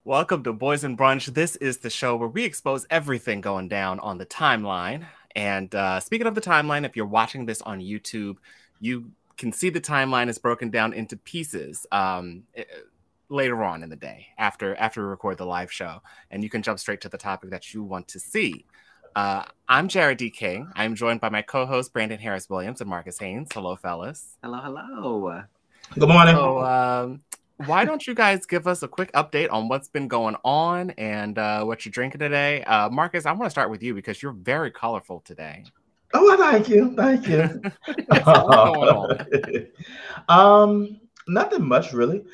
Welcome to Boys and Brunch. This is the show where we expose everything going down on the timeline. And speaking of the timeline, if you're watching this on YouTube, you can see the timeline is broken down into pieces later on in the day after we record the live show. And you can jump straight to the topic that you want to see. I'm Jared D. King. I'm joined by my co-hosts Brandon Harris Williams and Marcus Haynes. Hello, fellas. Hello, hello. Good morning. So, why don't you guys give us a quick update on what's been going on and what you're drinking today? Marcus, I want to start with you because you're very colorful today. Oh, well, thank you. Thank you. What's going on? Nothing much really.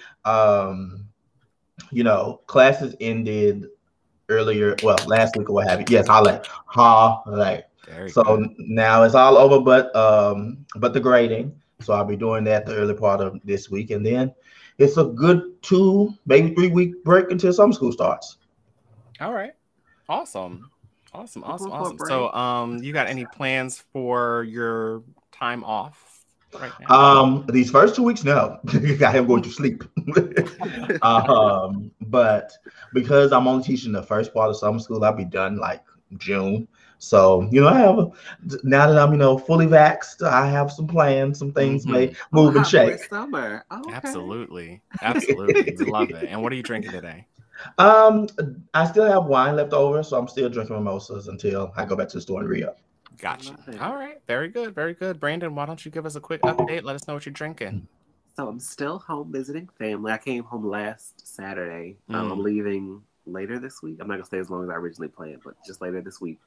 Classes ended earlier, well, last week or what have you. Yes, So Good. now it's all over but the grading. So I'll be doing that the early part of this week, and then it's a good 2, maybe 3 week break until summer school starts. All right. Awesome. So, Break. you got any plans for your time off right now? These first 2 weeks, no. I am going to sleep. But because I'm only teaching the first part of summer school, I'll be done like June. So, now that I'm, fully vaxxed, I have some plans, some things may move and shake. Summer. Oh, okay. Absolutely. We love it. And what are you drinking today? I still have wine left over, so I'm still drinking mimosas until I go back to the store and re-up. Gotcha. All right. Very good. Brandon, why don't you give us a quick update? Let us know what you're drinking. So I'm still home visiting family. I came home last Saturday. I'm leaving later this week. I'm not gonna stay as long as I originally planned, but just later this week.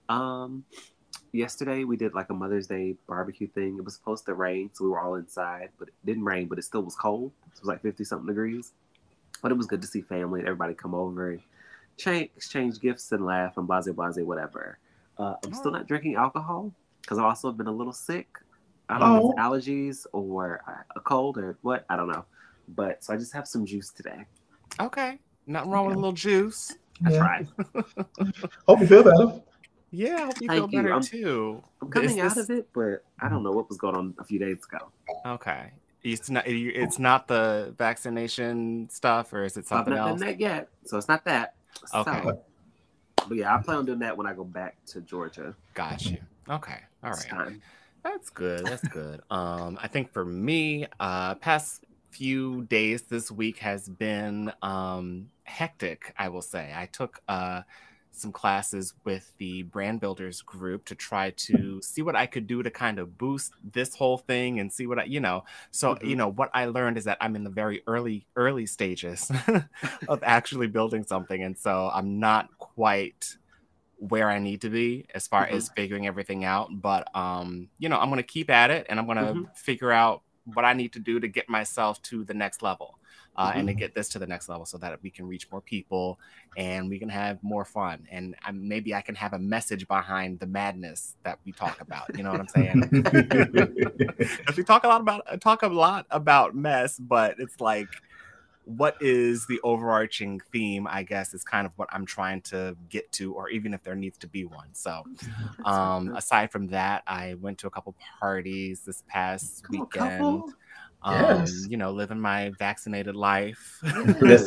Yesterday we did like a Mother's Day barbecue thing. It was supposed to rain, so we were all inside, but it didn't rain, but it still was cold. It was like 50-something degrees. But it was good to see family and everybody come over and exchange gifts and laugh and blase, whatever. I'm still not drinking alcohol because I've also been a little sick. I don't know if it's allergies or a cold or what. I don't know. But so I just have some juice today. Okay. Nothing wrong with a little juice. I tried. Hope you feel better. Yeah, I hope you feel better too. I'm coming out of it, but I don't know what was going on a few days ago. Okay. It's not the vaccination stuff, or is it something else? I've not done that yet, so it's not that. Okay. So, but yeah, I plan on doing that when I go back to Georgia. Got you. Okay. All right. Time. That's good. I think for me, past few days this week has been hectic, I will say. I took some classes with the brand builders group to try to see what I could do to kind of boost this whole thing and see what what I learned is that I'm in the very early stages of actually building something. And so I'm not quite where I need to be as far as figuring everything out. But, I'm going to keep at it and I'm going to figure out what I need to do to get myself to the next level. And to get this to the next level so that we can reach more people and we can have more fun. And maybe I can have a message behind the madness that we talk about. You know what I'm saying? Because we talk a lot about mess, but it's like, what is the overarching theme, I guess, is kind of what I'm trying to get to, or even if there needs to be one. So aside from that, I went to a couple parties this past weekend. Yes. Living my vaccinated life. Yes,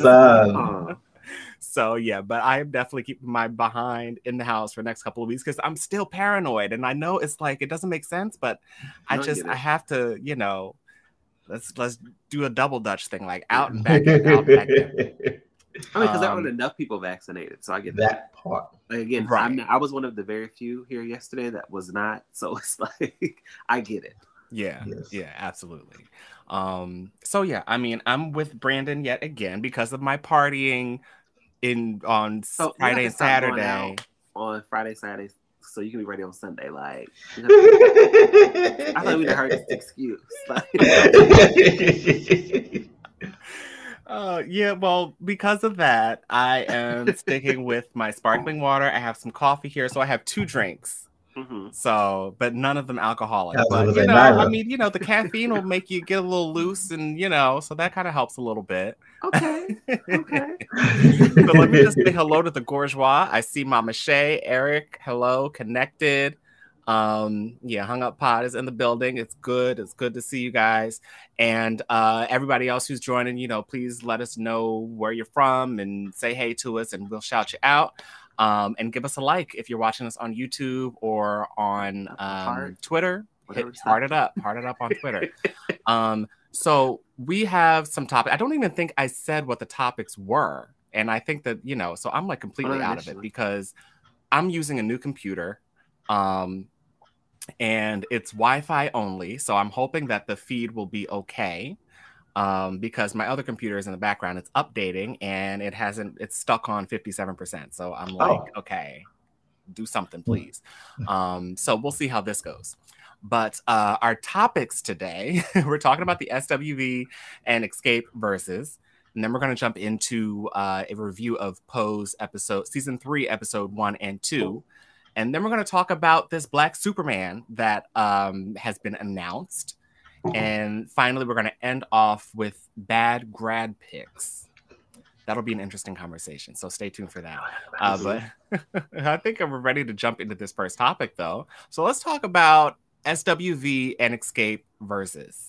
So yeah, but I am definitely keeping my behind in the house for the next couple of weeks because I'm still paranoid, and I know it's like it doesn't make sense, but I have to, let's do a double Dutch thing, like out and back in, out and back in. I mean, because there aren't enough people vaccinated, so I get that part. Like, again, right. I was one of the very few here yesterday that was not, so it's like I get it. Yeah, yeah, absolutely. So yeah, I mean, I'm with Brandon yet again because of my partying on Friday and Saturday. On Friday, Saturday, so you can be ready on Sunday. Like, I thought we'd heard this excuse. Yeah, well, because of that, I am sticking with my sparkling water. I have some coffee here, so I have 2 drinks. So, but none of them alcoholic. But the caffeine will make you get a little loose, and so that kind of helps a little bit. Okay. So let me just say hello to the Bourgeois. I see Mama Shay, Eric, hello, connected. Yeah, Hung Up Pod is in the building. It's good. It's good to see you guys. And everybody else who's joining, please let us know where you're from and say hey to us, and we'll shout you out. And give us a like if you're watching us on YouTube or on Twitter. Heart it up on Twitter. So we have some topics. I don't even think I said what the topics were. And I think that, so I'm like completely out of it because I'm using a new computer. And it's Wi-Fi only. So I'm hoping that the feed will be okay. Because my other computer is in the background, it's updating and it's stuck on 57%. So I'm like, okay, do something, please. So we'll see how this goes. But our topics today, we're talking about the SWV and Xscape versus, and then we're going to jump into a review of Pose season 3, episode 1 and 2. And then we're going to talk about this Black Superman that has been announced. And finally, we're going to end off with bad grad picks. That'll be an interesting conversation. So stay tuned for that. But I think we're ready to jump into this first topic, though. So let's talk about SWV and Xscape versus.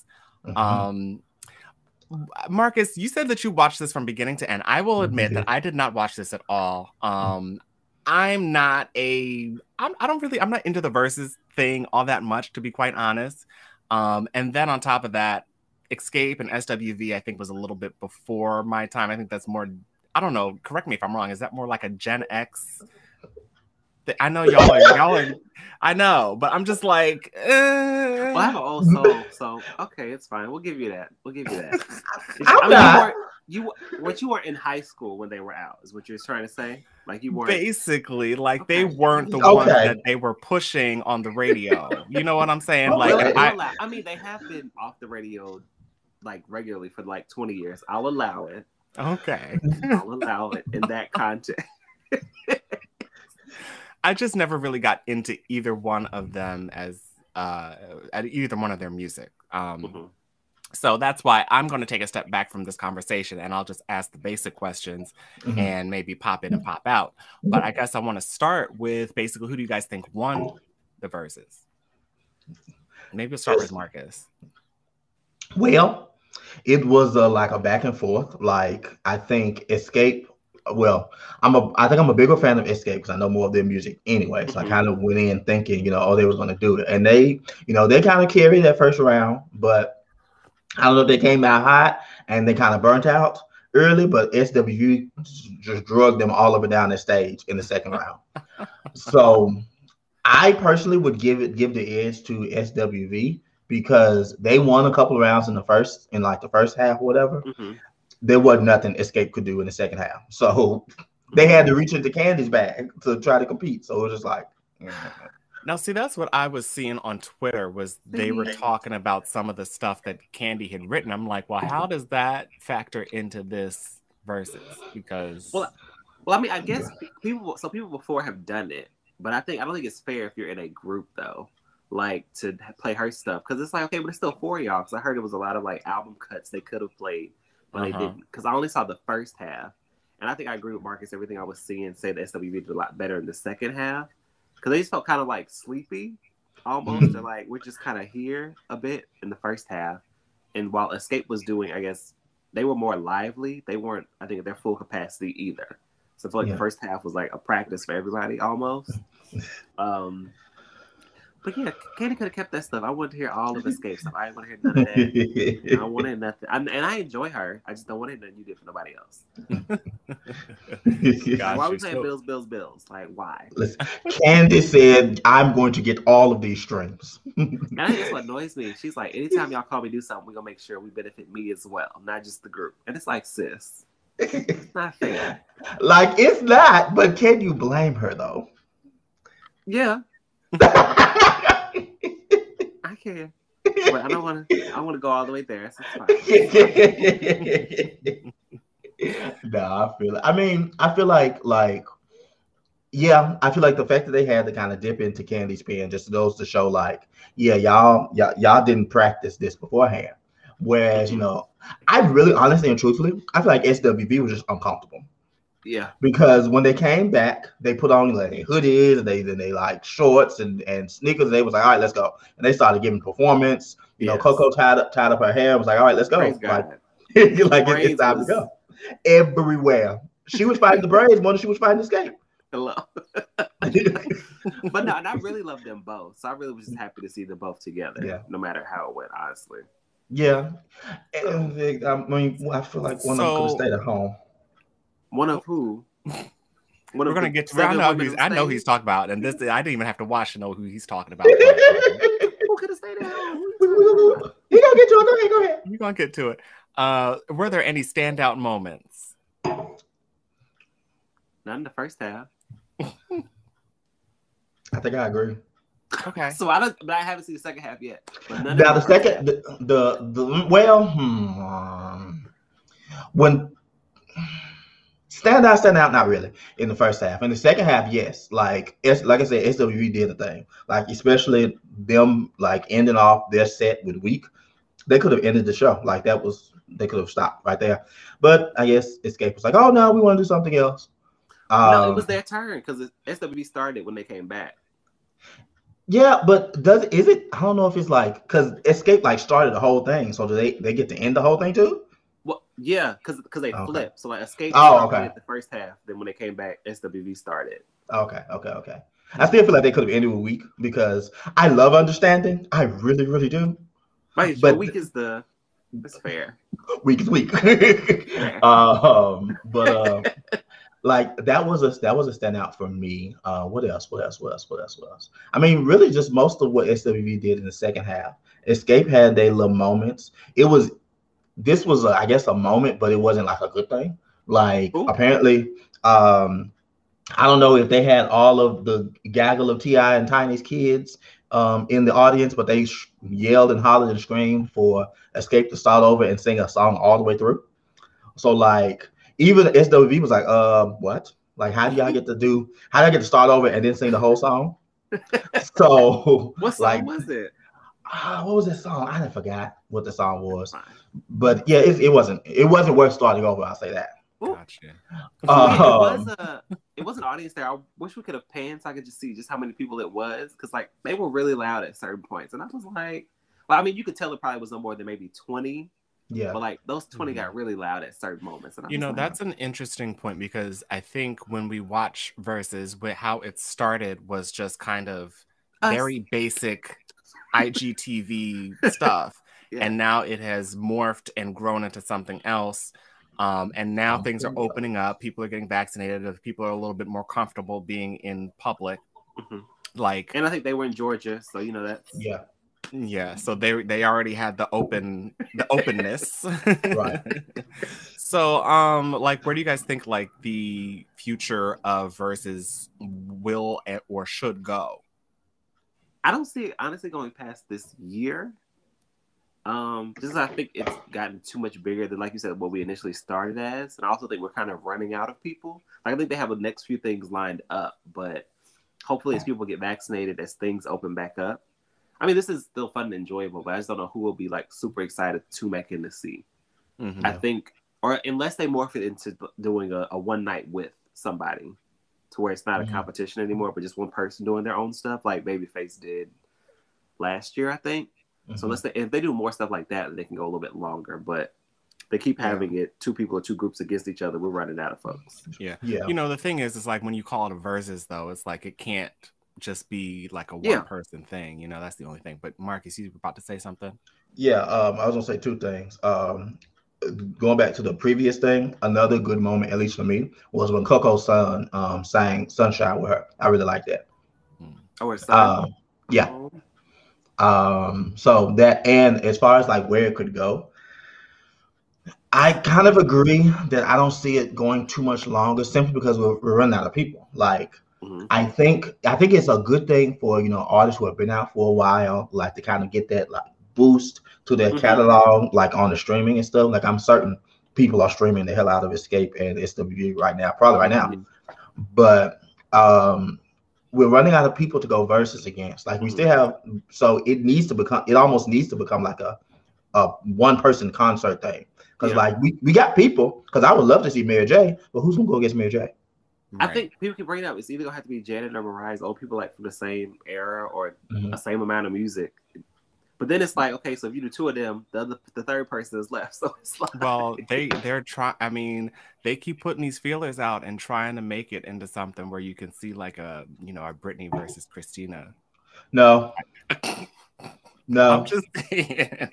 Marcus, you said that you watched this from beginning to end. I will admit that I did not watch this at all. I'm not into the versus thing all that much, to be quite honest. And then on top of that, Xscape and SWV, I think, was a little bit before my time. I think that's more, I don't know, correct me if I'm wrong. Is that more like a Gen X? I know y'all are, I know, but I'm just like, Well, I have an old soul, so okay, it's fine. We'll give you that. You weren't in high school when they were out, is what you're trying to say? Like you weren't. Basically, like they weren't the ones that they were pushing on the radio. You know what I'm saying? I mean, they have been off the radio like regularly for like 20 years. I'll allow it. Okay. I'll allow it in that context. I just never really got into either one of them as either one of their music. So that's why I'm going to take a step back from this conversation and I'll just ask the basic questions and maybe pop in and pop out. But I guess I want to start with basically, who do you guys think won the verses? Maybe we'll start with Marcus. Well, it was like a back and forth. Like I think Xscape. Well, I think I'm a bigger fan of Xscape because I know more of their music anyway. So I kind of went in thinking, they was going to do it, and they kind of carried that first round, but I don't know if they came out hot and they kind of burnt out early, but SWV just drugged them all over down the stage in the second round. So I personally would give the edge to SWV because they won a couple of rounds in the first half or whatever. There wasn't nothing Xscape could do in the second half. So they had to reach into Candy's bag to try to compete. So it was just like... Now, see, that's what I was seeing on Twitter was they were talking about some of the stuff that Candy had written. I'm like, well, how does that factor into this versus? Because... Well, I mean, I guess people before have done it. But I don't think it's fair if you're in a group, though, like to play her stuff. Because it's like, okay, but it's still 4 of y'all. Because I heard it was a lot of like album cuts they could have played. But they didn't, because I only saw the first half, and I think I agree with Marcus. Everything I was seeing say that SWV did a lot better in the second half, because they just felt kind of like sleepy, almost, or like we're just kind of here a bit in the first half. And while Xscape was doing, I guess they were more lively. They weren't, I think, at their full capacity either. So I feel like the first half was like a practice for everybody almost. But yeah, Candy could have kept that stuff. I wanted to hear all of Xscape stuff. I didn't want to hear none of that. I wanted nothing. And I enjoy her. I just don't want to hear nothing you did for nobody else. Why are we playing Bills? Like, why? Listen, Candy said, I'm going to get all of these streams. And I think that's what annoys me. She's like, anytime y'all call me do something, we're going to make sure we benefit me as well, not just the group. And it's like, sis, it's not fair. Like, it's not, but can you blame her, though? Yeah. I can, but I don't want to. I want to go all the way there. So it's fine. No, I feel it. I mean, I feel like, yeah, I feel like the fact that they had to kind of dip into Candy's pen just goes to show, like, yeah, y'all didn't practice this beforehand. Whereas, I really, honestly and truthfully, I feel like SWV was just uncomfortable. Yeah. Because when they came back, they put on like hoodies and they like shorts and sneakers. They was like, all right, let's go. And they started giving performance. You know, Yes. Coco tied up her hair. Was like, all right, let's go. Praise Like, God. it's time to go. Everywhere. She was fighting the Braids more than she was fighting Escape. Hello. But no, and I really love them both. So I really was just happy to see them both together. Yeah. No matter how it went, honestly. Yeah. And, I mean, I feel like one of them could have stayed at home. One of who? We're gonna get to. I know he's talking about, and this I didn't even have to watch to know who he's talking about. Who could have stayed at home? He gonna get to it. Go ahead. You're gonna get to it. Were there any standout moments? Not in the first half. I think I agree. Okay. So I haven't seen the second half yet. Now the second, when stand out, not really in the first half. In the second half, yes. Like I said, SWV did the thing. Like especially them like ending off their set with Weak. They could have ended the show. Like they could have stopped right there. But I guess Escape was like, oh no, we want to do something else. No, it was their turn because SWV started when they came back. Yeah, but is it? I don't know if it's like because Escape like started the whole thing, so do they get to end the whole thing too? Well, yeah, because they flipped. So like Escape started the first half, then when they came back, SWV started. Okay. I still feel like they could have ended with Weak because I love Understanding. I really, really do. Right, but Weak is that's fair. Weak is weak. Like that was a standout for me. What else? I mean, really, just most of what SWV did in the second half. Escape had their little moments. This was I guess a moment, but it wasn't like a good thing. Like apparently, I don't know if they had all of the gaggle of T.I. and Tiny's kids in the audience, but they yelled and hollered and screamed for Escape to start over and sing a song all the way through. So like. Even SWV was like, what? Like, how do I get to start over and then sing the whole song? So, what song was it? What was that song? I forgot what the song was. But yeah, it wasn't worth starting over. I'll say that. Gotcha. It was an audience there. I wish we could have panned so I could just see just how many people it was because like they were really loud at certain points, and I was like, well, I mean, you could tell it probably was no more than maybe 20. Yeah, but like those 20 got really loud at certain moments. And that's an interesting point because I think when we watch Versus, how it started was just kind of very basic IGTV stuff, and now it has morphed and grown into something else. And now things are opening up. People are getting vaccinated. People are a little bit more comfortable being in public. Mm-hmm. And I think they were in Georgia, so that's Yeah, so they already had the openness. Right. So where do you guys think like the future of Versus will or should go? I don't see it honestly going past this year. Just I think it's gotten too much bigger than, like you said, what we initially started as. And I also think we're kind of running out of people. Like, I think they have the next few things lined up, but hopefully as people get vaccinated, as things open back up. I mean, this is still fun and enjoyable, but I just don't know who will be like super excited to tune back in to see. Mm-hmm. I think, or unless they morph it into doing a one night with somebody to where it's not a competition anymore, but just one person doing their own stuff, like Babyface did last year, I think. So if they do more stuff like that, they can go a little bit longer. But they keep having it 2 people or 2 groups against each other. We're running out of folks. Yeah. The thing is like when you call it a versus, though, it's like it can't just be like a one person thing. That's the only thing. But Marcus, you were about to say something? Yeah, I was gonna say 2 things. Going back to the previous thing, another good moment, at least for me, was when Coco's son sang "Sunshine" with her. I really liked that. Oh, it's son. Yeah. So that, and as far as like where it could go, I kind of agree that I don't see it going too much longer, simply because we're running out of people. Like, I think it's a good thing for artists who have been out for a while, like to kind of get that like boost to their catalog, like on the streaming and stuff. Like, I'm certain people are streaming the hell out of Escape and SWV right now, probably right now. But we're running out of people to go versus against. Like, we still have, so it almost needs to become like a one person concert thing. Because like we got people. Because I would love to see Mary J, but who's gonna go against Mary J? I think people can bring it up. It's either gonna have to be Janet or Mariah's old people like from the same era or the same amount of music. But then it's like, okay, so if you do two of them, the third person is left. So it's like, well, they're trying. I mean, they keep putting these feelers out and trying to make it into something where you can see like a Britney versus Christina. No. I'm just saying.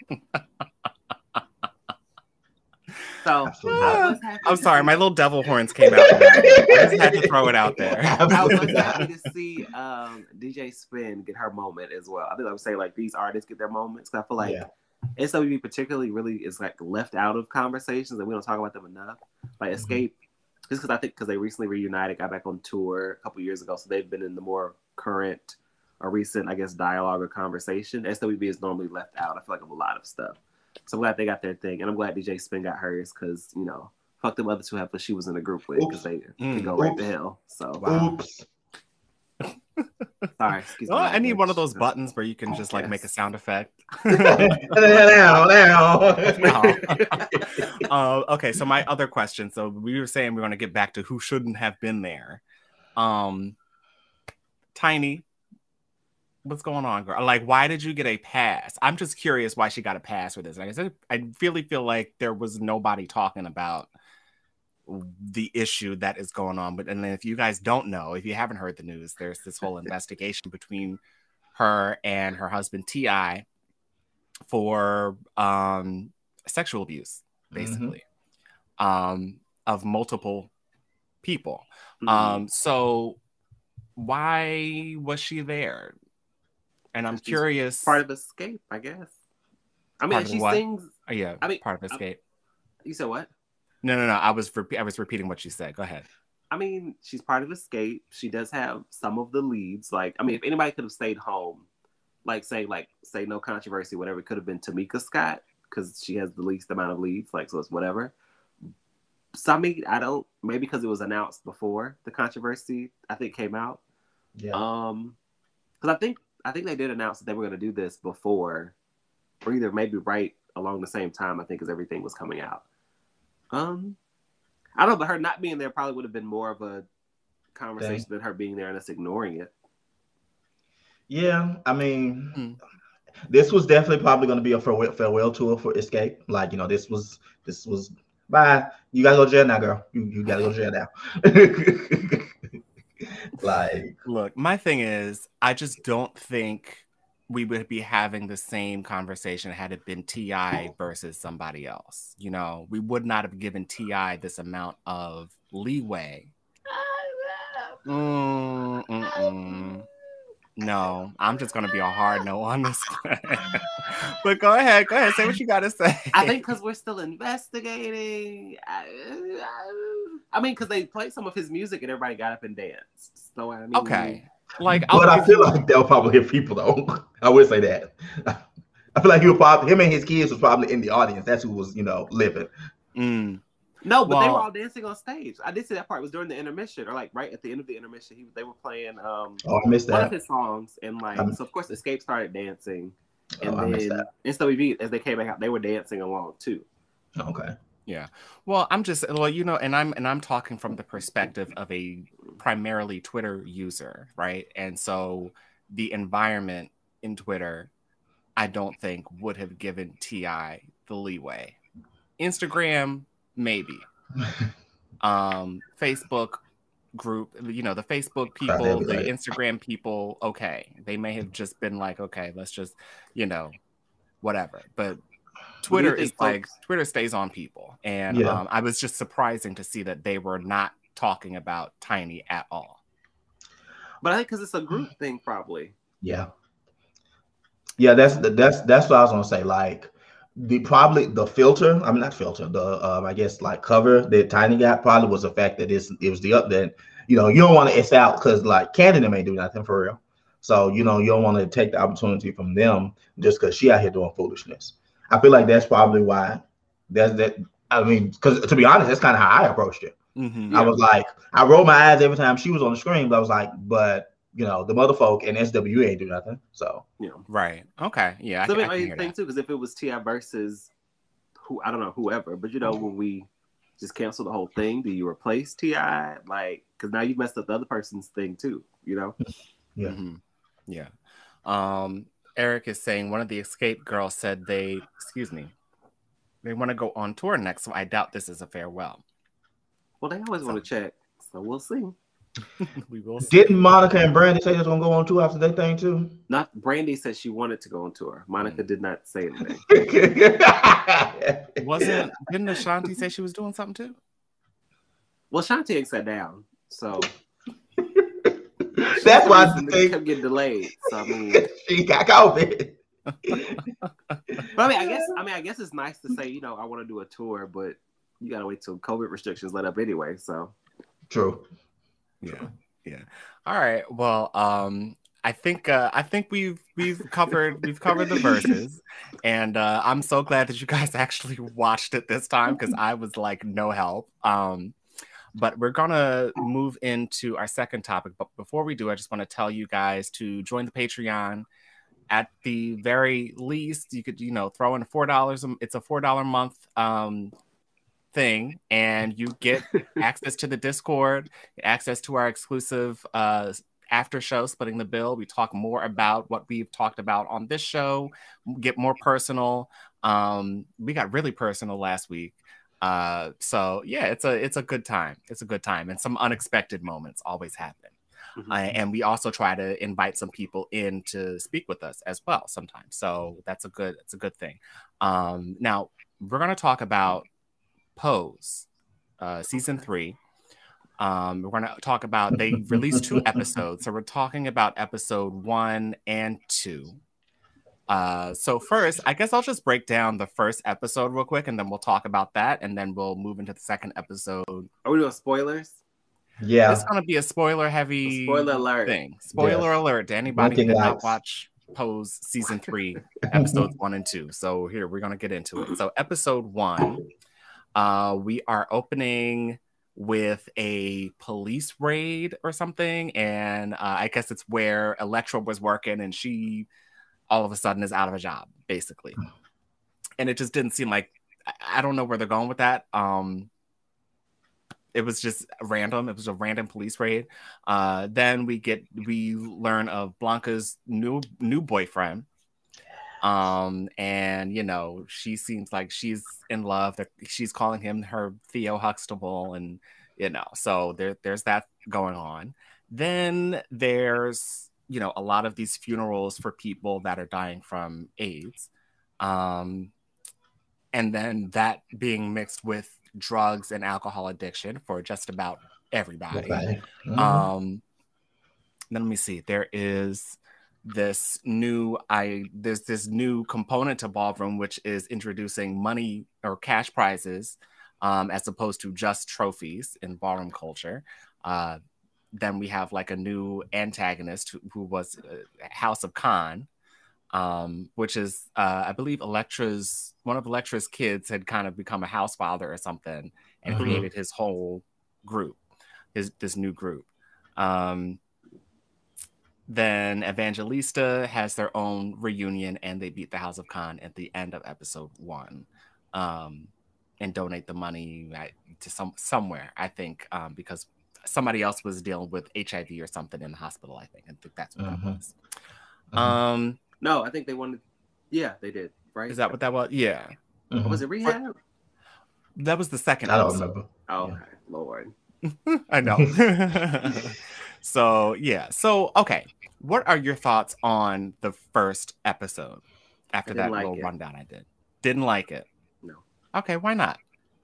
So I'm sorry, my little devil horns came out. I just had to throw it out there. I was happy to see DJ Spin get her moment as well. I think I would say like these artists get their moments. I feel like SWV particularly really is like left out of conversations and we don't talk about them enough. Like Escape, just because they recently reunited, got back on tour a couple years ago, so they've been in the more current or recent, I guess, dialogue or conversation. SWV is normally left out, I feel like, of a lot of stuff. So I'm glad they got their thing, and I'm glad DJ Spin got hers because fuck them other two that she was in a group with because they could go right to hell. So Oops. Sorry, excuse me. I need one of those buttons where you can just like make a sound effect. Okay, so my other question. So we were saying we're going to get back to who shouldn't have been there. Tiny. What's going on, girl? Like, why did you get a pass? I'm just curious why she got a pass for this. Like I said, I really feel like there was nobody talking about the issue that is going on. But and then if you guys don't know, if you haven't heard the news, there's this whole investigation between her and her husband T.I. for sexual abuse, basically, of multiple people. So why was she there? And I'm curious. Part of Escape, I guess. I mean, she sings. Oh, yeah, I mean, part of Escape. You said what? No. I was repeating what she said. Go ahead. I mean, she's part of Escape. She does have some of the leads. Like, I mean, if anybody could have stayed home, say no controversy, whatever, it could have been Tamika Scott because she has the least amount of leads. Like, so it's whatever. So I mean, maybe because it was announced before the controversy, I think came out. Yeah. Because I think they did announce that they were going to do this before, or either maybe right along the same time, I think, as everything was coming out. I don't know, but her not being there probably would have been more of a conversation than her being there and us ignoring it. Yeah, I mean, this was definitely probably going to be a farewell tour for Escape. Like, this was bye. You gotta go to jail now, girl. You gotta go to jail now. Like, look, my thing is, I just don't think we would be having the same conversation had it been T.I. versus somebody else. We would not have given T.I. this amount of leeway. No, I'm just going to be a hard no on this one. But go ahead, say what you got to say. I think because we're still investigating. I mean, because they played some of his music and everybody got up and danced. So, I mean, okay. Like, but I feel like they'll probably hit people, though. I would say that. I feel like him and his kids was probably in the audience. That's who was, living. No, but they were all dancing on stage. I did see that part. It was during the intermission, or like right at the end of the intermission. They were playing I missed that. One of his songs, and so of course Escape started dancing, and then SWV, as they came back out, they were dancing along too. Okay. Yeah. Well, and I'm talking from the perspective of a primarily Twitter user, right? And so the environment in Twitter, I don't think would have given T.I. the leeway. Instagram, maybe. Facebook group, the Facebook people, the Instagram people, okay. They may have just been like, okay, let's just, whatever. But Twitter is like, Twitter stays on people. And I was just surprising to see that they were not talking about Tiny at all. But I think because it's a group thing, probably. Yeah. Yeah, that's what I was gonna say. Like, the filter, I mean not filter, the I guess like cover that Tiny got probably was the fact that it was the update. You don't want to it's out because like Canada may do nothing for real. So you don't want to take the opportunity from them just because she out here doing foolishness. I feel like that's probably why. I mean, because to be honest, that's kind of how I approached it. I was like, I rolled my eyes every time she was on the screen, but I was like, the motherfolk and SWA ain't do nothing. So right, okay, yeah. So I think too, because if it was T.I. versus I don't know, whoever, but when we just cancel the whole thing, do you replace T.I.? Like, because now you messed up the other person's thing too, Yeah. Mm-hmm. Yeah. Eric is saying one of the Escape girls said they want to go on tour next, so I doubt this is a farewell. Well, they always want to check, so we'll see. We will see. Didn't Monica and Brandy say they're gonna go on tour after that thing too? Not Brandy said she wanted to go on tour. Monica did not say anything. Didn't Ashanti say she was doing something too? Well, Shanti ain't sat down, so that's why the kept getting delayed. So I mean, she got COVID. But I guess it's nice to say, I want to do a tour, but you gotta wait till COVID restrictions let up anyway. So true. Yeah. All right. Well, I think we've covered the verses, and I'm so glad that you guys actually watched it this time because I was like no help. But we're gonna move into our second topic. But before we do, I just want to tell you guys to join the Patreon. At the very least, you could throw in $4. It's a $4 a month thing, and you get access to the Discord, access to our exclusive after show, Splitting the Bill. We talk more about what we've talked about on this show, get more personal. We got really personal last week. So yeah, it's a good time. It's a good time, and some unexpected moments always happen. Mm-hmm. And we also try to invite some people in to speak with us as well sometimes. So it's a good thing. Now we're going to talk about Pose, season 3. We're going to talk about, they released 2 episodes. So we're talking about episode 1 and 2. So first, I guess I'll just break down the first episode real quick, and then we'll talk about that, and then we'll move into the second episode. Are we doing spoilers? Yeah, it's gonna be a spoiler-heavy alert thing. Spoiler alert to anybody who did not watch Pose season 3, episodes 1 and 2. So here we're gonna get into it. So episode 1, we are opening with a police raid or something, and I guess it's where Elektra was working, and she all of a sudden is out of a job, basically. And it just didn't seem like, I don't know where they're going with that. It was just random. It was a random police raid. Then we learn of Blanca's new boyfriend. And she seems like she's in love. She's calling him her Theo Huxtable, and so there's that going on. Then there's a lot of these funerals for people that are dying from AIDS. And then that being mixed with drugs and alcohol addiction for just about everybody. Mm-hmm. Then let me see. There's this new component to Ballroom, which is introducing money or cash prizes as opposed to just trophies in ballroom culture. Then we have like a new antagonist who was House of Khan, which is, I believe, one of Elektra's kids had kind of become a house father or something and mm-hmm. created his whole group, this new group. Then Evangelista has their own reunion, and they beat the House of Khan at the end of episode 1, and donate the money to somewhere, I think, because somebody else was dealing with HIV or something in the hospital, I think. I think that's what mm-hmm. that was. Mm-hmm. No, I think they wanted. Yeah, they did. Right? Is that what that was? Yeah. Mm-hmm. Was it rehab? That was the second. I don't remember. Oh, okay. Lord. I know. So yeah. So okay, what are your thoughts on the first episode? After that little rundown I did, didn't like it. No. Okay, why not?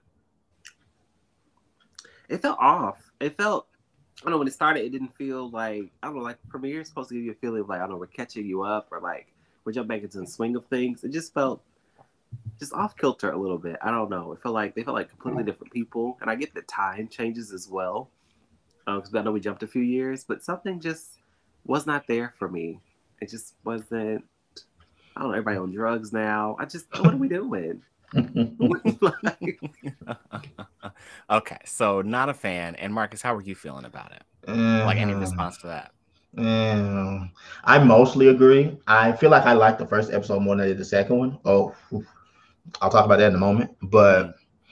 It felt off. It felt. I don't know, when it started, it didn't feel like, I don't know, like Premiere is supposed to give you a feeling of like, I don't know, we're catching you up, or like we're jumping back into the swing of things. It just felt just off kilter a little bit. I don't know. It felt like they felt like completely different people, and I get the time changes as well, because I know we jumped a few years, but something just was not there for me. It just wasn't. I don't know. Everybody on drugs now. What are we doing? Okay, so not a fan. And Marcus, how were you feeling about it? Like any response to that? I mostly agree. I feel like I liked the first episode more than I did the second one. Oh, I'll talk about that in a moment. But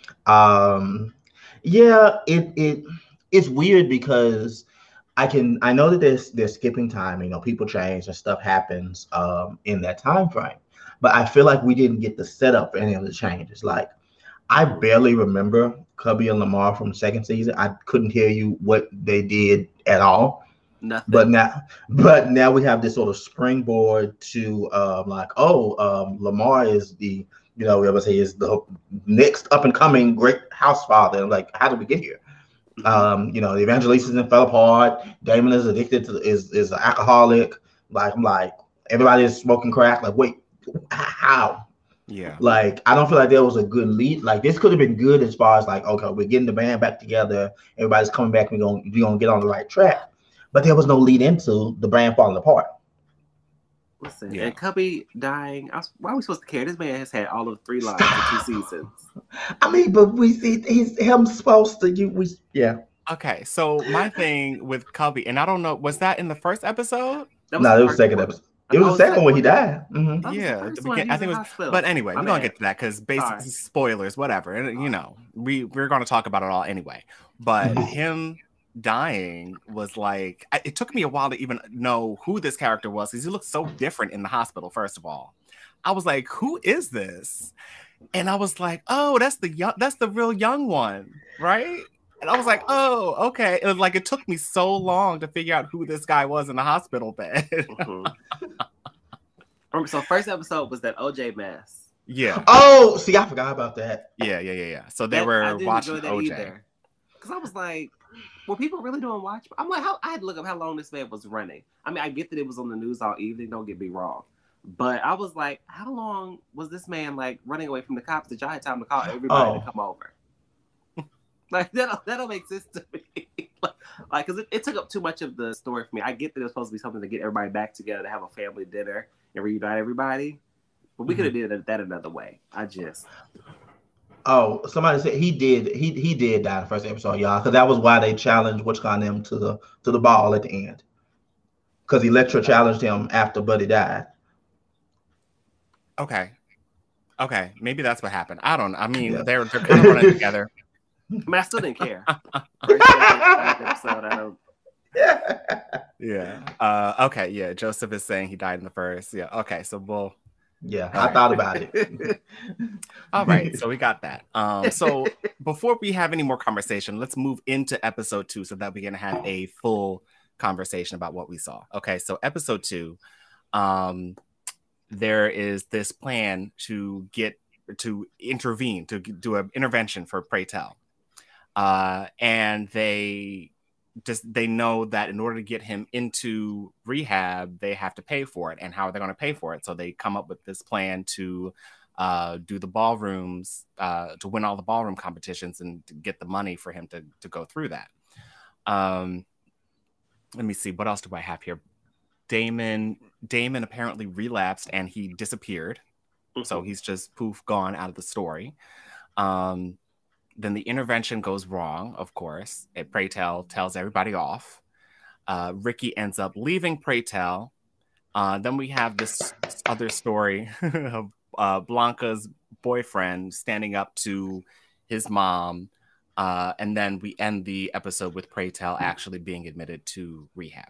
yeah, it's weird because I know that they're skipping time. You know, people change and stuff happens in that time frame. But I feel like we didn't get the setup for any of the changes. Like I barely remember Cubby and Lamar from the second season. I couldn't tell you what they did at all. Nothing. But now we have this sort of springboard to Lamar is the we ever say is the next up and coming great house father. Like, how did we get here? The Evangelista fell apart. Damon is addicted to is an alcoholic. Like I'm like everybody is smoking crack. Like, wait, how? Yeah. Like, I don't feel like there was a good lead. Like, this could have been good as far as like, okay, we're getting the band back together. Everybody's coming back. We're gonna get on the right track. But there was no lead into the brand falling apart. Listen, and Cubby dying. Why are we supposed to care? This man has had all of 3 lines in 2 seasons. I mean, but we see he's him supposed to. Okay, so my thing with Cubby, and I don't know, was that in the first episode? No, it was the second episode. It was the second one when he died. Mm-hmm. Yeah, I think it was. But anyway, we're gonna get to that because basically spoilers, whatever. And we're gonna talk about it all anyway. But him dying was like, it took me a while to even know who this character was because he looked so different in the hospital. First of all, I was like, who is this? And I was like, oh, that's the real young one, right? And I was like, oh, okay. It was like, it took me so long to figure out who this guy was in the hospital bed. So first episode was that OJ mess. Yeah. Oh, see, I forgot about that. Yeah. So they were watching OJ. Because I was like, were people really doing watch? I'm like, I had to look up how long this man was running. I mean, I get that it was on the news all evening. Don't get me wrong. But I was like, how long was this man like running away from the cops that y'all had time to call everybody to come over? Like, that don't make sense to me. Like, because it took up too much of the story for me. I get that it was supposed to be something to get everybody back together, to have a family dinner and reunite everybody. But we could have did that another way. Oh, somebody said he did die in the first episode, y'all, because that was why they challenged them to the ball at the end. Because Elektra challenged him after Buddy died. Okay, maybe that's what happened. I don't know. I mean, they're kind of running together. I mean, I still didn't care. Episode, I don't. Yeah. Okay. Yeah. Joseph is saying he died in the first. Yeah. Okay. So we'll. Yeah, I thought about it. All right. So we got that. So before we have any more conversation, let's move into episode 2 so that we can have a full conversation about what we saw. Okay. So episode 2, there is this plan to intervene, to do an intervention for Pray Tell. And they know that in order to get him into rehab, they have to pay for it. And how are they going to pay for it? So they come up with this plan to do the ballrooms, to win all the ballroom competitions and to get the money for him to go through that. Let me see. What else do I have here? Damon apparently relapsed and he disappeared. So he's just gone out of the story. Then the intervention goes wrong, of course. Pray Tell tells everybody off. Ricky ends up leaving Pray Tell. Then we have this other story of Blanca's boyfriend standing up to his mom. And then we end the episode with Pray Tell actually being admitted to rehab.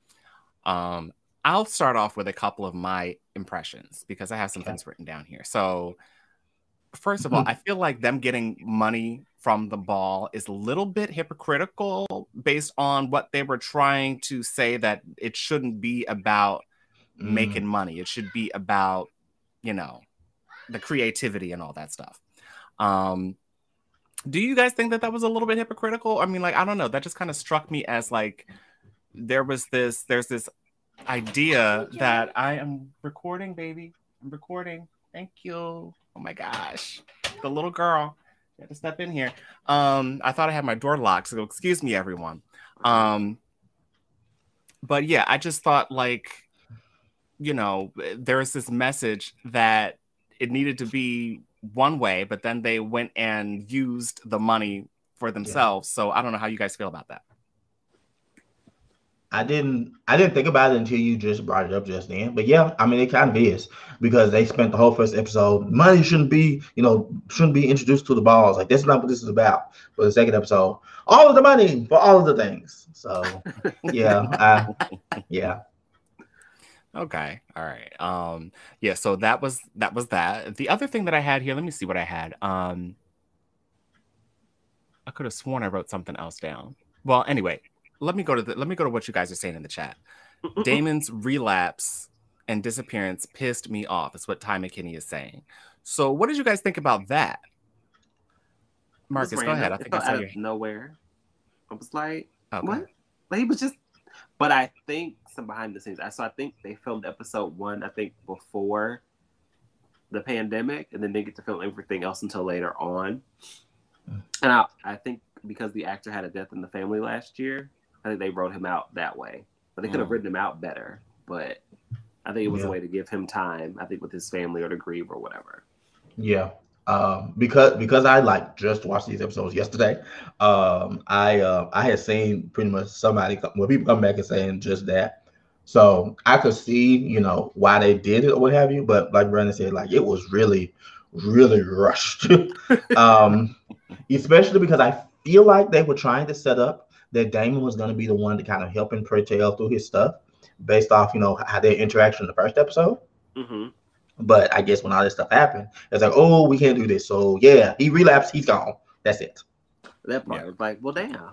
I'll start off with a couple of my impressions because I have some things written down here. So first of all, I feel like them getting money from the ball is a little bit hypocritical based on what they were trying to say, that it shouldn't be about making money. It should be about, the creativity and all that stuff. Do you guys think that was a little bit hypocritical? I mean, like, I don't know. That just kind of struck me as like, there's this idea that I am recording, baby. I'm recording. Thank you. Oh my gosh, the little girl had to step in here. I thought I had my door locked, so excuse me, everyone. But yeah, I just thought like, there was this message that it needed to be one way, but then they went and used the money for themselves. So I don't know how you guys feel about that. I didn't think about it until you just brought it up just then. But yeah, I mean it kind of is because they spent the whole first episode. Money shouldn't be, shouldn't be introduced to the balls. Like that's not what this is about. For the second episode, all of the money for all of the things. So yeah. Okay. All right. Yeah, so that was that. The other thing that I had here, let me see what I had. I could have sworn I wrote something else down. Well, anyway, let me go to what you guys are saying in the chat. Damon's relapse and disappearance pissed me off, is what Ty McKinney is saying. So what did you guys think about that? Marcus, go ahead. I think I saw out of nowhere. I was like, what? Like, he was just. But I think some behind the scenes. So I think they filmed episode 1. I think before the pandemic, and then they get to film everything else until later on. And I think because the actor had a death in the family last year, I think they wrote him out that way. But they could have written him out better. But I think it was a way to give him time. I think with his family or to grieve or whatever. Yeah. Because I just watched these episodes yesterday. I had seen pretty much people come back and saying just that. So I could see, why they did it or what have you. But like Brandon said, like it was really, really rushed. Especially because I feel like they were trying to set up that Damon was going to be the one to kind of helping Prey-Tale through his stuff based off, how their interaction in the first episode. Mm-hmm. But I guess when all this stuff happened, it's like, oh, we can't do this. So yeah, he relapsed, he's gone. That's it. That part was like, well, damn.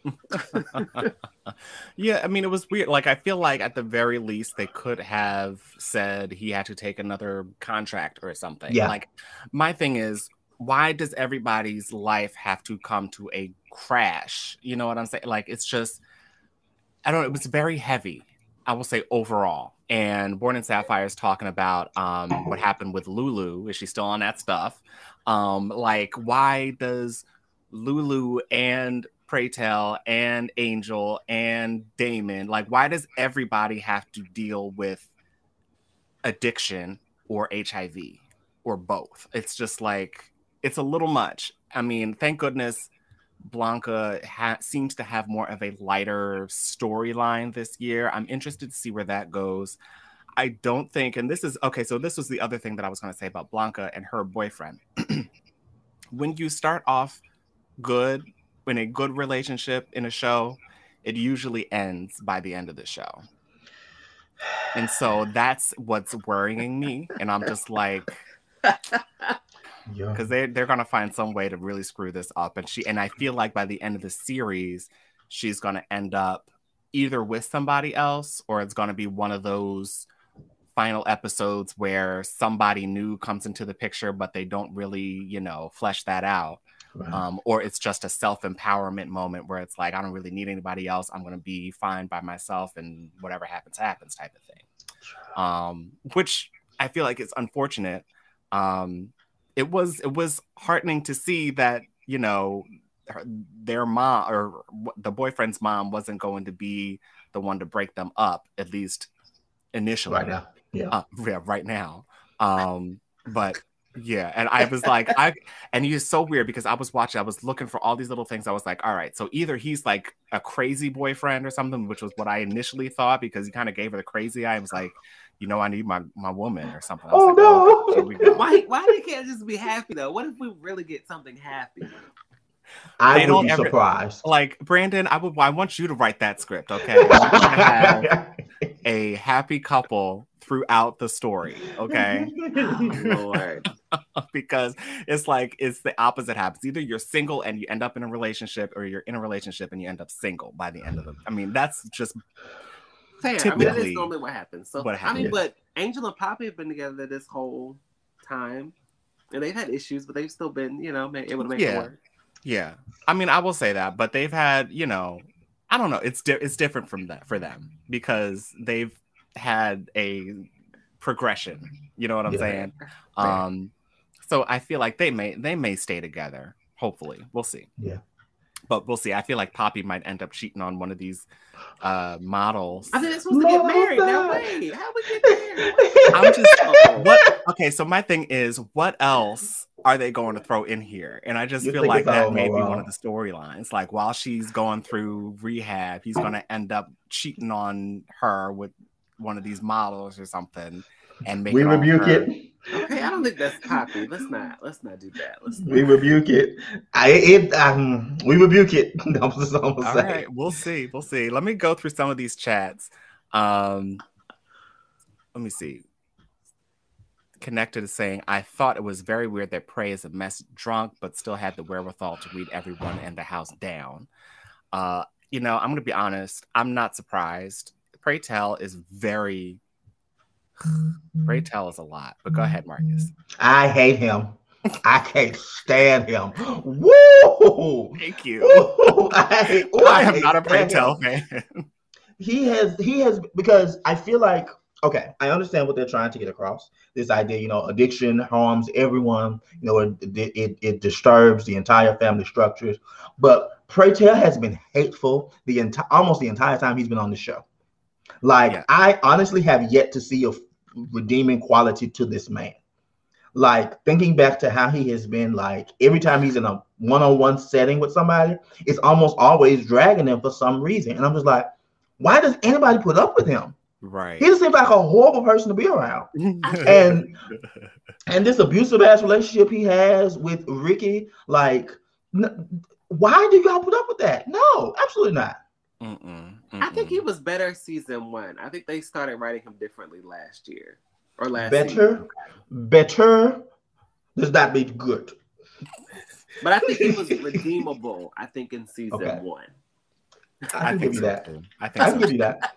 Yeah, I mean, it was weird. Like, I feel like at the very least they could have said he had to take another contract or something. Yeah. Like, my thing is, why does everybody's life have to come to a crash? You know what I'm saying? Like, it's just, I don't know. It was very heavy, I will say, overall. And Born in Sapphire is talking about what happened with Lulu. Is she still on that stuff? Like, why does Lulu and Prey-Tale and Angel and Damon, like, why does everybody have to deal with addiction or HIV or both? It's just like, it's a little much. I mean, thank goodness Blanca seems to have more of a lighter storyline this year. I'm interested to see where that goes. I don't think, and this is, okay, so this was the other thing that I was going to say about Blanca and her boyfriend. When you start off good, in a good relationship in a show, it usually ends by the end of the show. And so that's what's worrying me. And I'm just like, because they're going to find some way to really screw this up. And I feel like by the end of the series, she's going to end up either with somebody else, or it's going to be one of those final episodes where somebody new comes into the picture, but they don't really, flesh that out. Right. Or it's just a self-empowerment moment where it's like, I don't really need anybody else. I'm going to be fine by myself, and whatever happens, happens type of thing. Which I feel like is unfortunate. It was heartening to see that, their mom, or the boyfriend's mom, wasn't going to be the one to break them up, at least initially. Right now. Yeah. Right now. But yeah, and I was like, and he's so weird because I was looking for all these little things. I was like, all right, so either he's like a crazy boyfriend or something, which was what I initially thought, because he kind of gave her the crazy eye. I was like, I need my woman or something. I was no. Why they can't just be happy though? What if we really get something happy? I would be surprised. Like, Brandon, I want you to write that script, okay? I want you to have a happy couple throughout the story, okay? Oh, Lord. Because it's like, it's the opposite happens. Either you're single and you end up in a relationship, or you're in a relationship and you end up single by the end of it. I mean, that's just fair. Typically, that is normally what happens. So but Angel and Poppy have been together this whole time, and they've had issues, but they've still been, able to make it work. Yeah, I mean, I will say that, but they've had, I don't know, it's different from that for them, because they've had a progression. You know what I'm saying? So I feel like they may stay together. Hopefully, we'll see. Yeah. But we'll see. I feel like Poppy might end up cheating on one of these models. I think they're supposed to get married. No way. How we get married? I'm just okay. So my thing is, what else are they going to throw in here? And I just feel like that may be one of the storylines. Like while she's going through rehab, he's going to end up cheating on her with one of these models or something, and make we rebuke it. Okay, I don't think that's Poppy. Let's not do that. We rebuke it. We rebuke it. All right, we'll see. Let me go through some of these chats. Let me see. Connected is saying, I thought it was very weird that Prey is a mess drunk, but still had the wherewithal to read everyone in the house down. I'm going to be honest. I'm not surprised. Pray Tell is a lot, but go ahead, Marcus. I hate him. I can't stand him. Woo! Thank you. Woo! I am not a Pray Tell fan. He has because I feel like, okay, I understand what they're trying to get across. This idea, addiction harms everyone. It disturbs the entire family structures. But Pray Tell has been hateful almost the entire time he's been on the show. Like, I honestly have yet to see a redeeming quality to this man. Like, thinking back to how he has been, like, every time he's in a one-on-one setting with somebody, it's almost always dragging them for some reason. And I'm just like, why does anybody put up with him? Right. He just seems like a horrible person to be around. and this abusive ass relationship he has with Ricky, like, why do y'all put up with that? No, absolutely not. I think he was better season 1. I think they started writing him differently last year or last season. Better does not mean good. But I think he was redeemable. I think in season 1. I can give you that. I can give you that.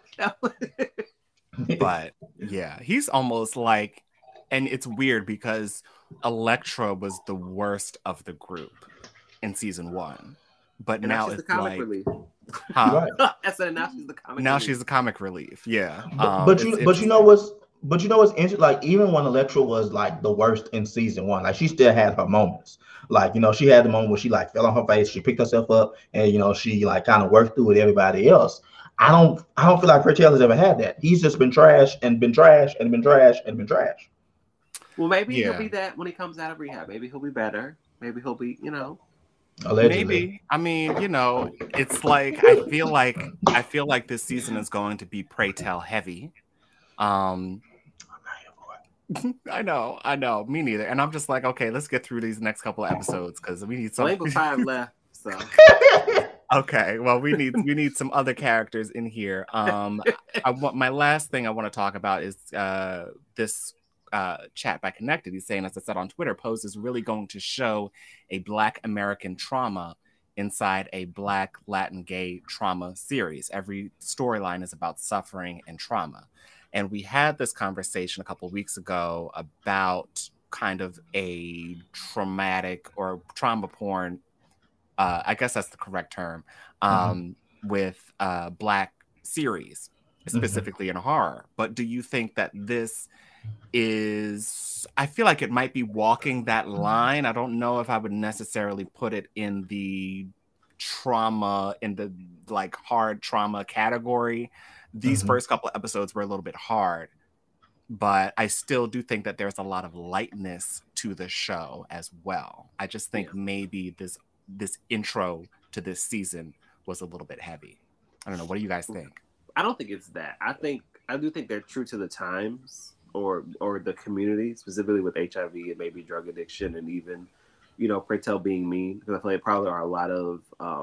But yeah, he's almost like, and it's weird because Elektra was the worst of the group in season 1, but and now it's the comic like, relief. Huh? I said now she's the comic. Now relief. she's the comic relief. Yeah. But you know what's interesting? Like, even when Elektra was like the worst in season 1, like she still had her moments. Like, she had the moment where she like fell on her face, she picked herself up, and she like kind of worked through with everybody else. I don't feel like Pray Tell has ever had that. He's just been trash and been trash and been trash and been trash. Well, maybe he'll be that when he comes out of rehab. Maybe he'll be better. Maybe he'll be, Allegedly. Maybe. I mean, it's like I feel like this season is going to be Pray Tell heavy. I know. Me neither. And I'm just like, okay, let's get through these next couple of episodes because we need some. Only 5 left. So. Okay, well, we need some other characters in here. My last thing I want to talk about is this chat by Connected. He's saying, as I said on Twitter, Pose is really going to show a Black American trauma inside a Black Latin gay trauma series. Every storyline is about suffering and trauma. And we had this conversation a couple of weeks ago about kind of a traumatic or trauma porn, I guess that's the correct term, with Black series, specifically in horror. But do you think that this is, I feel like it might be walking that line. I don't know if I would necessarily put it in the trauma, in the like hard trauma category. These first couple of episodes were a little bit hard, but I still do think that there's a lot of lightness to the show as well. I just think maybe this intro to this season was a little bit heavy. I don't know. What do you guys think? I don't think it's that. I do think they're true to the times or the community, specifically with HIV and maybe drug addiction and even, Pray Tell being mean. Because I feel like probably are a lot of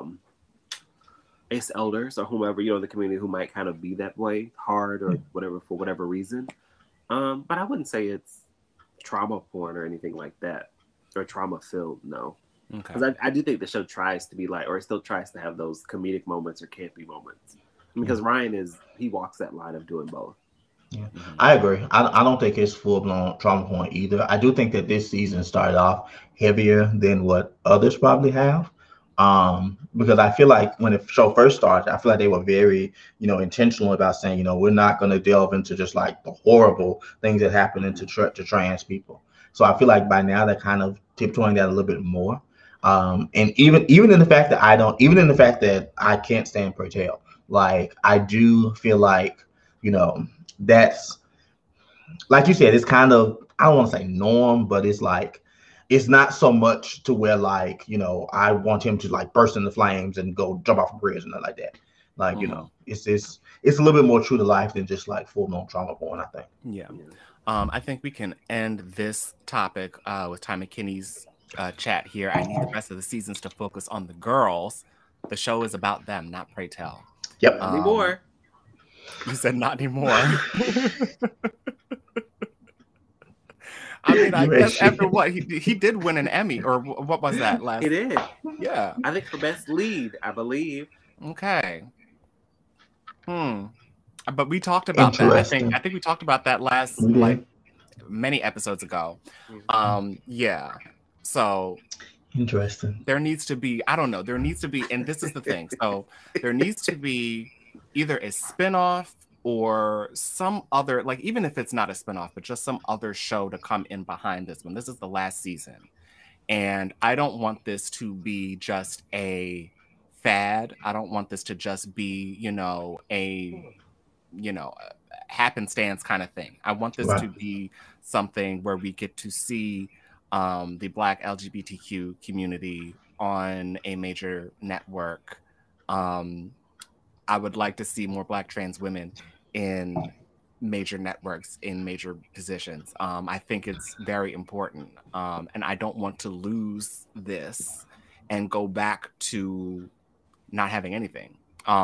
ace elders or whomever, in the community who might kind of be that way, hard or whatever, for whatever reason. But I wouldn't say it's trauma porn or anything like that, or trauma filled, no. Because I do think the show tries to be like, or it still tries to have those comedic moments or campy moments. Because Ryan he walks that line of doing both. Yeah, I agree. I don't think it's full-blown trauma porn either. I do think that this season started off heavier than what others probably have. Because I feel like when the show first started, I feel like they were very, intentional about saying, we're not going to delve into just like the horrible things that happen to trans people. So I feel like by now they're kind of tiptoeing that a little bit more. And even in the fact that even in the fact that I can't stand Pertell, like I do feel like, you know, that's like you said, it's kind of, I don't want to say norm, but it's like it's not so much to where like, you know, I want him to like burst into flames and go jump off a bridge and nothing like that. Like, you know, it's a little bit more true to life than just like full-blown trauma porn, I think. Yeah. I think we can end this topic with Ty McKinney's chat here. I need the rest of the seasons to focus on the girls. The show is about them, not Pray Tell. Yep. Not anymore. You said not anymore. I mean, I guess after what he did win an Emmy, or what was that last? He did. Yeah. I think for best lead, I believe. Okay. But we talked about that. I think we talked about that last like many episodes ago. Yeah. So interesting. There needs to be, I don't know, there needs to be, and this is the thing. So there needs to be either a spinoff or some other, like even if it's not a spinoff, but just some other show to come in behind this one. This is the last season. And I don't want this to be just a fad. I don't want this to just be, a happenstance kind of thing. I want this to be something where we get to see the Black LGBTQ community on a major network. I would like to see more Black trans women in major networks, in major positions. I think it's very important. And I don't want to lose this and go back to not having anything.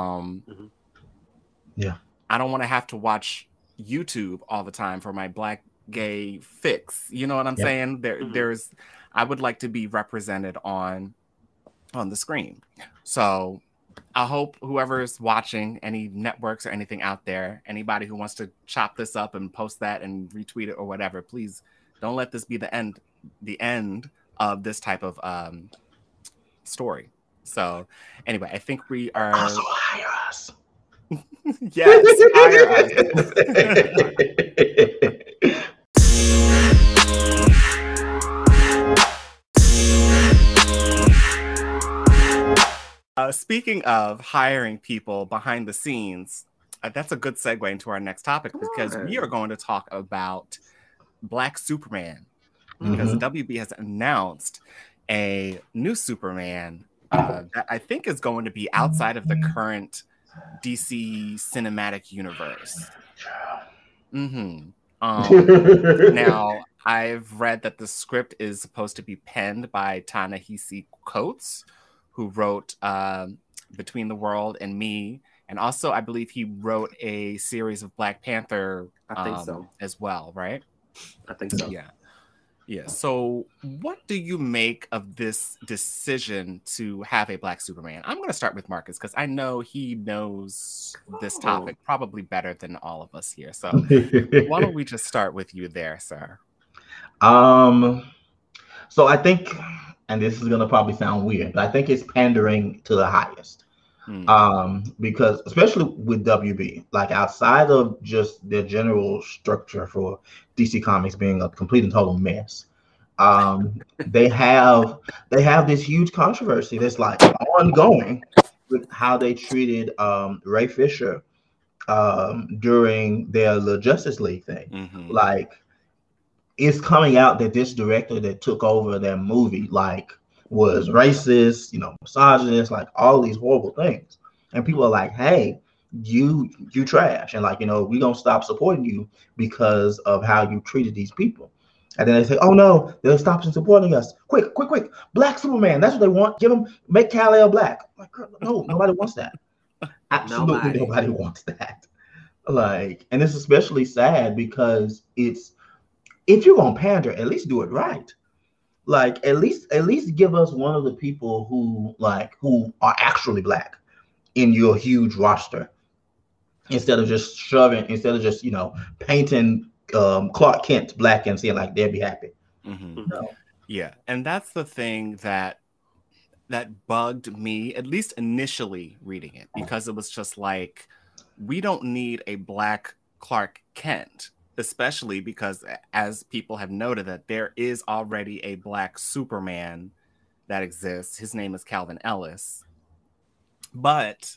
Yeah. I don't want to have to watch YouTube all the time for my Black gay fix. You know what I'm saying? There's I would like to be represented on the screen. So I hope whoever's watching, any networks or anything out there, anybody who wants to chop this up and post that and retweet it or whatever, please don't let this be the end of this type of story. So anyway, I think we are also hire us. Yes, hire us. Speaking of hiring people behind the scenes, that's a good segue into our next topic because we are going to talk about Black Superman because WB has announced a new Superman that I think is going to be outside of the current DC cinematic universe. Now, I've read that the script is supposed to be penned by Ta-Nehisi Coates, who wrote Between the World and Me, and also I believe he wrote a series of Black Panther as well, right? I think so. Yeah. So what do you make of this decision to have a Black Superman? I'm going to start with Marcus because I know he knows this topic probably better than all of us here. So why don't we just start with you there, sir? So I think, and this is going to probably sound weird, but I think it's pandering to the highest. Because especially with WB, like outside of just their general structure for DC Comics being a complete and total mess, they have this huge controversy that's like ongoing with how they treated Ray Fisher during their Justice League thing. Like it's coming out that this director that took over their movie was racist, misogynist, like all these horrible things. And people are like, hey, you trash. And we gonna stop supporting you because of how you treated these people. And then they say, oh no, they'll stop supporting us. Quick. Black Superman. That's what they want. Make Kal-El black. Like, no, nobody wants that. Absolutely nobody wants that. And it's especially sad because if you're gonna pander, at least do it right. At least give us one of the people who are actually Black in your huge roster, instead of just painting Clark Kent Black and saying they'll be happy. Yeah, and that's the thing that bugged me, at least initially reading it, because it was just like, we don't need a Black Clark Kent. Especially because, as people have noted, that there is already a Black Superman that exists. His name is Calvin Ellis, but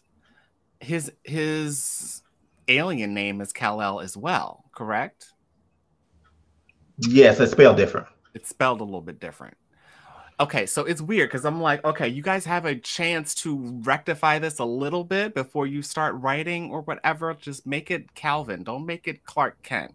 his alien name is Kal-El as well, correct? Yes, it's spelled different. It's spelled a little bit different. Okay, so it's weird because I'm like, okay, you guys have a chance to rectify this a little bit before you start writing or whatever. Just make it Calvin. Don't make it Clark Kent.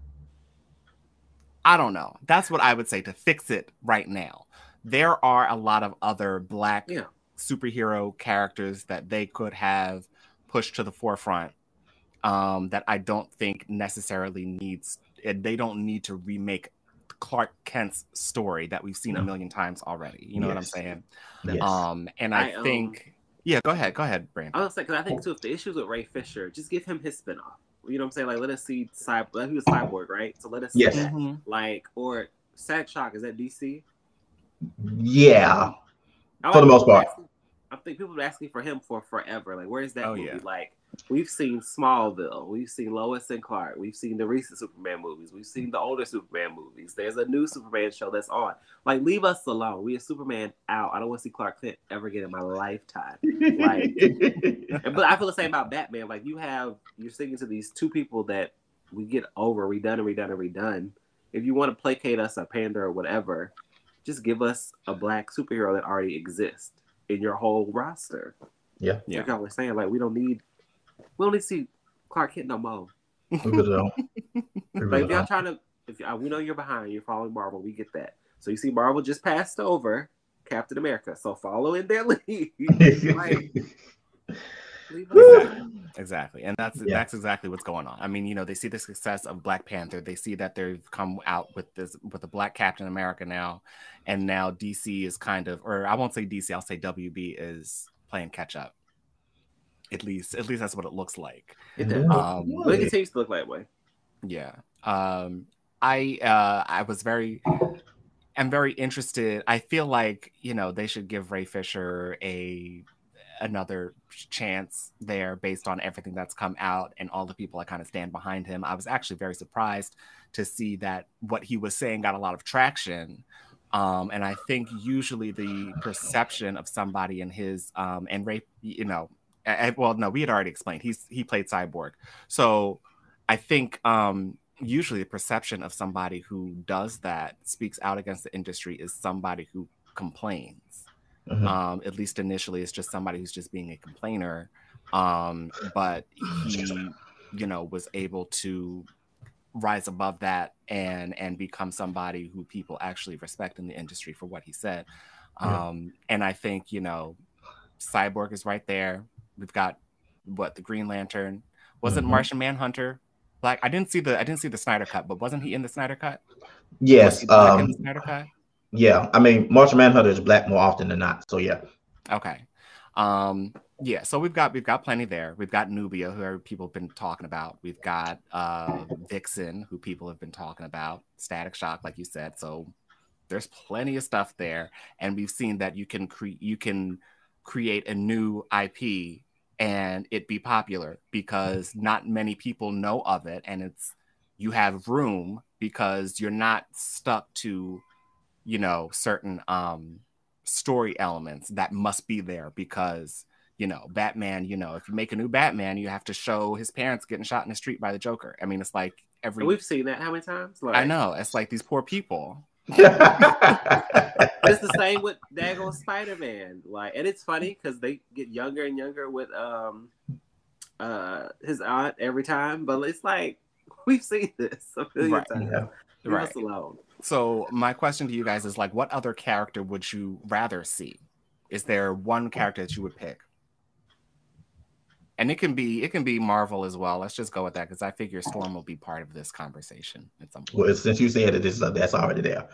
I don't know. That's what I would say to fix it right now. There are a lot of other Black superhero characters that they could have pushed to the forefront that I don't think necessarily needs. They don't need to remake Clark Kent's story that we've seen a million times already. You know what I'm saying? Yes. And I think, go ahead, Brandon. I was like, because I think too, if the issues with Ray Fisher, just give him his spinoff. You know what I'm saying? Like, let us see Cyborg. He was Cyborg, right? So let us see that. Like, or Sad Shock, is that DC? Yeah, for the most part. I think people have been asking for him for forever. Like, where's that movie? Yeah. Like, we've seen Smallville, we've seen Lois and Clark, we've seen the recent Superman movies, we've seen the older Superman movies. There's a new Superman show that's on. Like, leave us alone. We have Superman out. I don't want to see Clark Kent ever again in my lifetime. Like, but I feel the same about Batman. Like, you're sticking to these two people that we get over, redone. If you want to placate us or pander or whatever, just give us a Black superhero that already exists in your whole roster. Yeah. Like I was saying, like, we don't need to see Clark Kent no more. We really don't. Like, if y'all trying to, we know you're behind, you're following Marvel, we get that. So you see, Marvel just passed over Captain America, so follow in their lead. Like, Exactly. And that's exactly what's going on. I mean, you know, they see the success of Black Panther. They see that they've come out with a Black Captain America now. And now DC is kind of, or I won't say DC, I'll say WB is playing catch up. At least that's what it looks like. It does. It continues to look that way. Yeah. I'm very interested. I feel like, you know, they should give Ray Fisher another chance there based on everything that's come out and all the people that kind of stand behind him. I was actually very surprised to see that what he was saying got a lot of traction. And I think usually the perception of somebody in his and Ray, you know, well, no, we had already explained he played Cyborg. So I think usually the perception of somebody who does that, speaks out against the industry, is somebody who complains. At least initially, it's just somebody who's just being a complainer. But he, you know, was able to rise above that and become somebody who people actually respect in the industry for what he said. And I think, you know, Cyborg is right there. We've got the Green Lantern. Wasn't Martian Manhunter Black? I didn't see the Snyder Cut, but wasn't he in the Snyder Cut? Yes. In the Snyder Cut? Yeah, I mean, Martian Manhunter is Black more often than not. So yeah. Okay. Yeah. So we've got plenty there. We've got Nubia, who people have been talking about. We've got Vixen, who people have been talking about. Static Shock, like you said. So there's plenty of stuff there, and we've seen that you can create a new IP and it be popular because not many people know of it, and you have room because you're not stuck to, you know, certain story elements that must be there because, you know, Batman, you know, if you make a new Batman, you have to show his parents getting shot in the street by the Joker. I mean, it's like we've seen that how many times? Like, I know, it's like these poor people. It's the same with daggone Spider-Man. Like, and it's funny because they get younger and younger with his aunt every time, but it's like we've seen this a million times. Leave us alone. So my question to you guys is, like, what other character would you rather see? Is there one character that you would pick? And it can be Marvel as well. Let's just go with that because I figure Storm will be part of this conversation at some point. Well, since you said it, that's already there.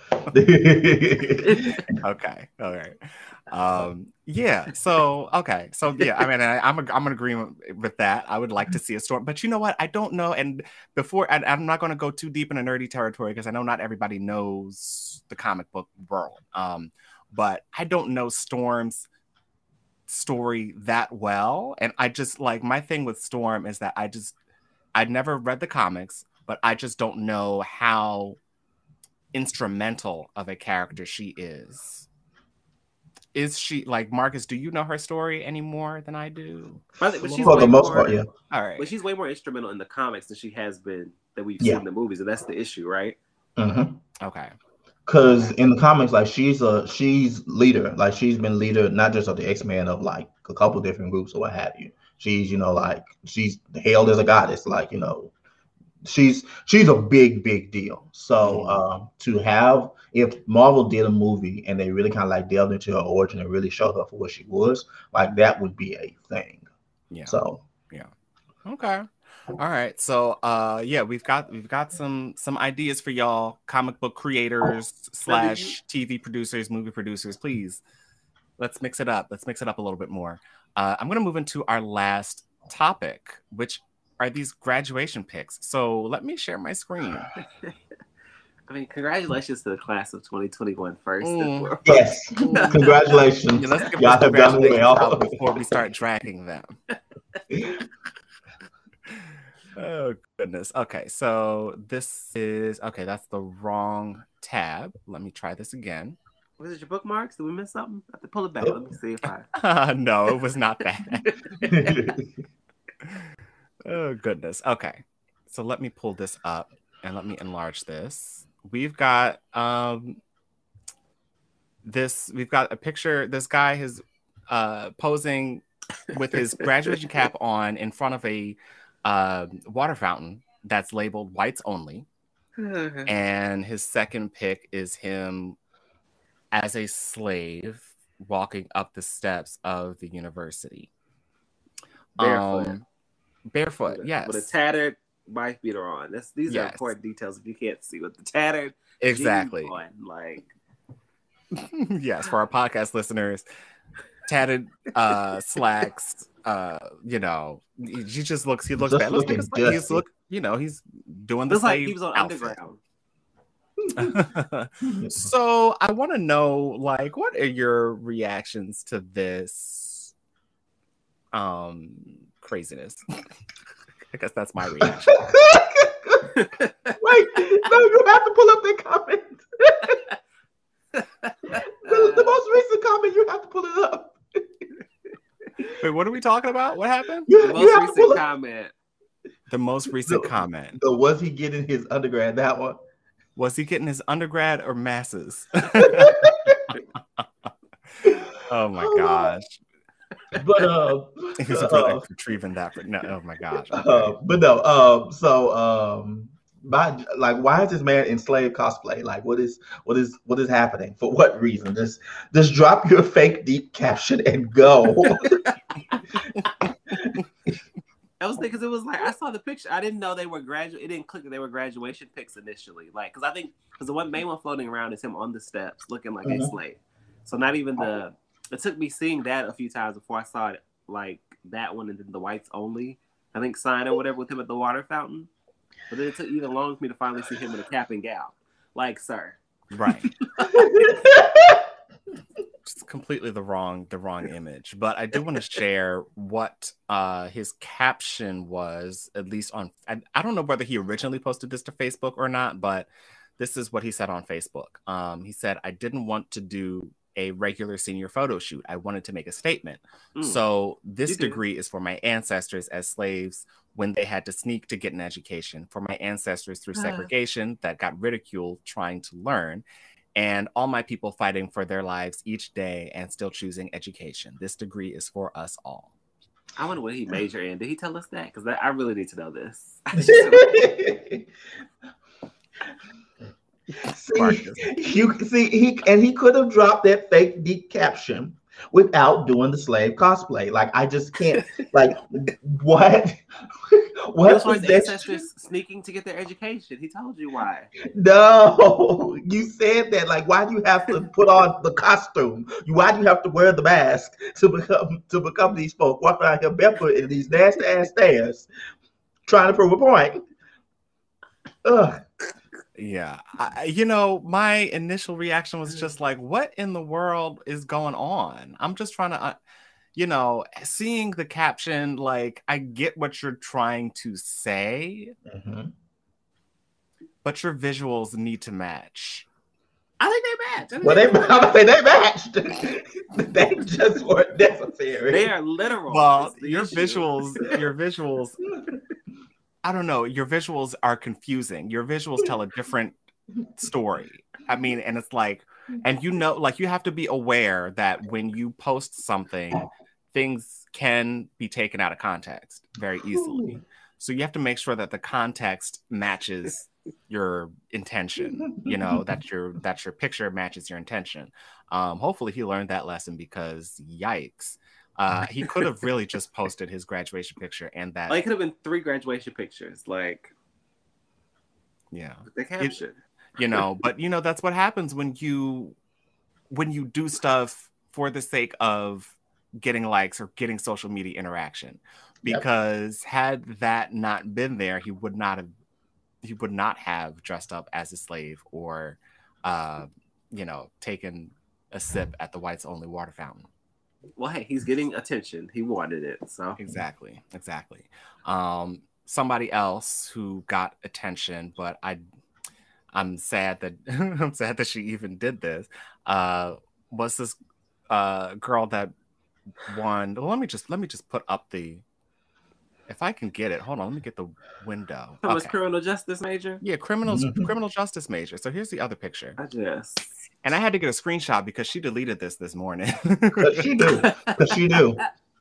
Okay. All right. Yeah. So okay. So yeah. I mean, I'm in agreement with that. I would like to see a Storm, but you know what? I don't know. And I'm not going to go too deep into nerdy territory because I know not everybody knows the comic book world. But I don't know Storm's story that well, and I just, like, my thing with Storm is that I'd never read the comics, but I just don't know how instrumental of a character she is. is she like Marcus? Do you know her story any more than I do? But A she's little For way the most more, part, yeah. All right. but she's way more instrumental in the comics than she has been that we've Yeah. seen in the movies, and that's the issue, right? Okay. Because in the comics, like she's leader, like she's been leader not just of the X-Men, of like a couple different groups or what have you. She's, you know, like she's hailed as a goddess, like, you know, she's a big deal. So to have, if Marvel did a movie and they really kind of like delved into her origin and really showed her for what she was, like that would be a thing. Yeah. So yeah. Okay. All right. So yeah, we've got some ideas for y'all, comic book creators / TV producers, movie producers. Please, let's mix it up. Let's mix it up a little bit more. I'm gonna move into our last topic, which are these graduation pics. So let me share my screen. I mean, congratulations to the class of 2021 first. Yes, congratulations. Yeah, let's give Y'all have done well before we start dragging them. Oh goodness. Okay, so this is that's the wrong tab. Let me try this again. Was it your bookmarks? Did we miss something? I have to pull it back. Let me see if I. No, it was not that. Oh goodness. Okay, so let me pull this up and let me enlarge this. We've got this. We've got a picture. This guy is posing with his graduation cap on in front of a water fountain that's labeled whites only. And his second pic is him as a slave walking up the steps of the university. Barefoot, yes. With a tattered wife beater on. These are important details if you can't see with the tattered exactly on, like. Yes, for our podcast listeners, tatted slacks. You know, he looks bad. He's doing the like he was on outfit. Underground. So I want to know, like, what are your reactions to this craziness? I guess that's my reaction. Wait, no, you have to pull up the comment. The most recent comment, you have to pull it up. Wait, what are we talking about? What happened? The most recent comment. The most recent comment. So was he getting his undergrad? That one? Was he getting his undergrad or masses? Oh my gosh. But he's really retrieving that. No, oh my gosh. Okay. But no. Why is this man in slave cosplay? Like, what is happening? For what reason? Just drop your fake deep caption and go. I was thinking, because it was like, I saw the picture. I didn't know they were It didn't click that they were graduation pics initially. Like, because the main one floating around is him on the steps looking like a slave. So not even it took me seeing that a few times before I saw it, like that one and then the whites only, I think, sign or whatever with him at the water fountain. But then it took even longer for me to finally see him in a cap and gown. Like, sir. Right. Just completely the wrong image. But I do want to share what his caption was, at least on. I don't know whether he originally posted this to Facebook or not, but this is what he said on Facebook. He said, "I didn't want to do a regular senior photo shoot. I wanted to make a statement. So this degree is for my ancestors as slaves when they had to sneak to get an education, for my ancestors through segregation that got ridiculed trying to learn, and all my people fighting for their lives each day and still choosing education. This degree is for us all." I wonder what he majored in. Did he tell us that? Because I really need to know this. He could have dropped that fake deep caption without doing the slave cosplay. Like, I just can't. Like, what? What was his ancestors sneaking to get their education? He told you why. No, you said that. Like, why do you have to put on the costume? Why do you have to wear the mask to become these folk walking around here barefoot in these nasty ass stairs, trying to prove a point? Ugh. Yeah, my initial reaction was just like, what in the world is going on? I'm just trying to, seeing the caption, like, I get what you're trying to say, but your visuals need to match. I think they match. Well, they matched. They just weren't necessary. They are literal. Well, your visuals. I don't know. Your visuals are confusing. Your visuals tell a different story. I mean, and it's like, and you know, like you have to be aware that when you post something, things can be taken out of context very easily. So you have to make sure that the context matches your intention. You know, that your picture matches your intention. Hopefully he learned that lesson because yikes. He could have really just posted his graduation picture and that. Like, it could have been 3 graduation pictures. Like, yeah, the caption. You know, but you know that's what happens when you do stuff for the sake of getting likes or getting social media interaction. Because had that not been there, he would not have dressed up as a slave or, you know, taken a sip at the whites only water fountain. Well, hey, he's getting attention. He wanted it, so exactly. Somebody else who got attention, but I'm sad that she even did this. Was this girl that won? Let me just put up the. If I can get it, hold on. Let me get the window. Was criminal justice major? Yeah, criminal justice major. So here's the other picture. And I had to get a screenshot because she deleted this morning. She do.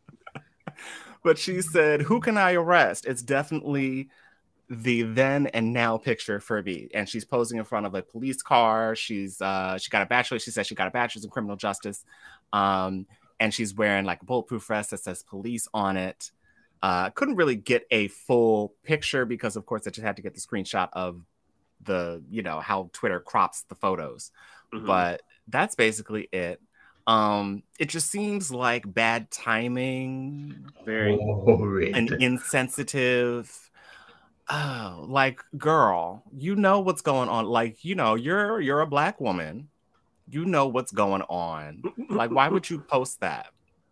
But she said, "Who can I arrest?" It's definitely the then and now picture for me. And she's posing in front of a police car. She got a bachelor's. She said she got a bachelor's in criminal justice. And she's wearing like a bulletproof vest that says police on it. Couldn't really get a full picture because, of course, I just had to get the screenshot of the, you know, how Twitter crops the photos. Mm-hmm. But that's basically it. It just seems like bad timing, very and insensitive. Oh, like, girl, you know what's going on. Like, you know, you're a Black woman. You know what's going on. Like, why would you post that?